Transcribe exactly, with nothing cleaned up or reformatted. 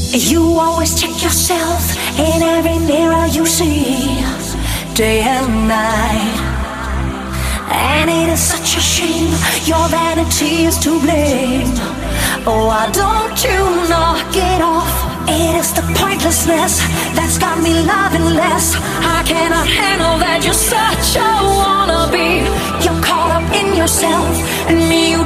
You always check yourself in every mirror you see, day and night. And it is such a shame, your vanity is to blame. Oh, why don't you knock it off? It is the pointlessness that's got me loving less. I cannot handle that you're such a wannabe. You're caught up in yourself, and me